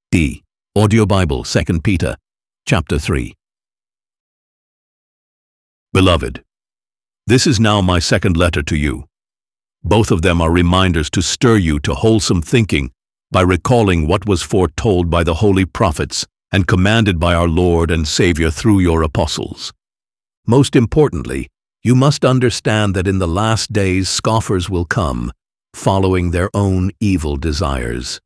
D. Audio Bible, 2 Peter, chapter 3. Beloved, this is now my second letter to you. Both of them are reminders to stir you to wholesome thinking by recalling what was foretold by the holy prophets and commanded by our Lord and Savior through your apostles. Most importantly, you must understand that in the last days scoffers will come, following their own evil desires.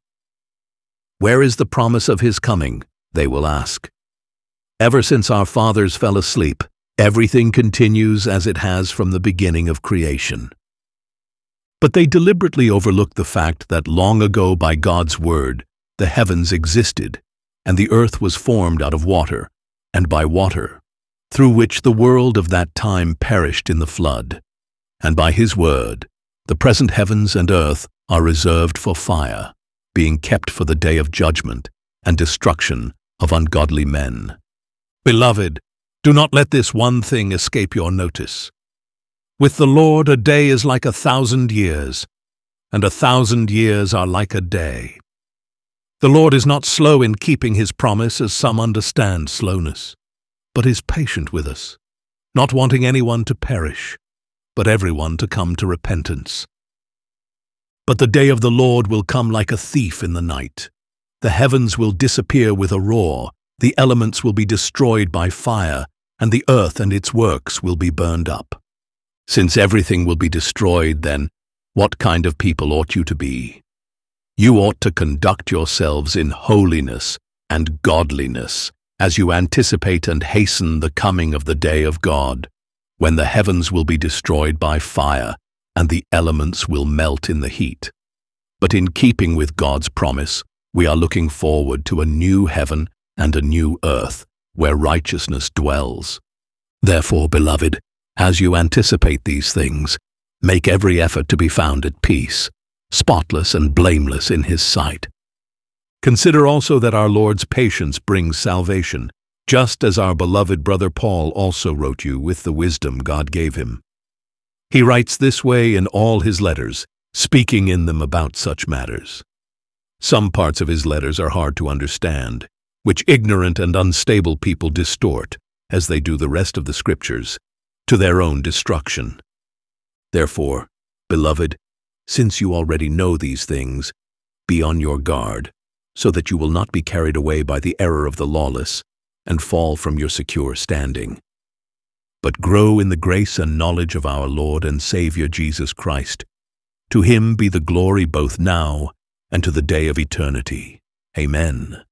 Where is the promise of his coming? They will ask. Ever since our fathers fell asleep, everything continues as it has from the beginning of creation. But they deliberately overlook the fact that long ago by God's word, the heavens existed, and the earth was formed out of water, and by water, through which the world of that time perished in the flood. And by his word, the present heavens and earth are reserved for fire, being kept for the day of judgment and destruction of ungodly men. Beloved, do not let this one thing escape your notice. With the Lord a day is like 1,000 years, and 1,000 years are like a day. The Lord is not slow in keeping his promise, as some understand slowness, but is patient with us, not wanting anyone to perish, but everyone to come to repentance. But the day of the Lord will come like a thief in the night. The heavens will disappear with a roar, the elements will be destroyed by fire, and the earth and its works will be burned up. Since everything will be destroyed, then, what kind of people ought you to be? You ought to conduct yourselves in holiness and godliness, as you anticipate and hasten the coming of the day of God, when the heavens will be destroyed by fire, and the elements will melt in the heat. But in keeping with God's promise, we are looking forward to a new heaven and a new earth, where righteousness dwells. Therefore, beloved, as you anticipate these things, make every effort to be found at peace, spotless and blameless in his sight. Consider also that our Lord's patience brings salvation, just as our beloved brother Paul also wrote you with the wisdom God gave him. He writes this way in all his letters, speaking in them about such matters. Some parts of his letters are hard to understand, which ignorant and unstable people distort, as they do the rest of the Scriptures, to their own destruction. Therefore, beloved, since you already know these things, be on your guard, so that you will not be carried away by the error of the lawless and fall from your secure standing. But grow in the grace and knowledge of our Lord and Savior Jesus Christ. To him be the glory both now and to the day of eternity. Amen.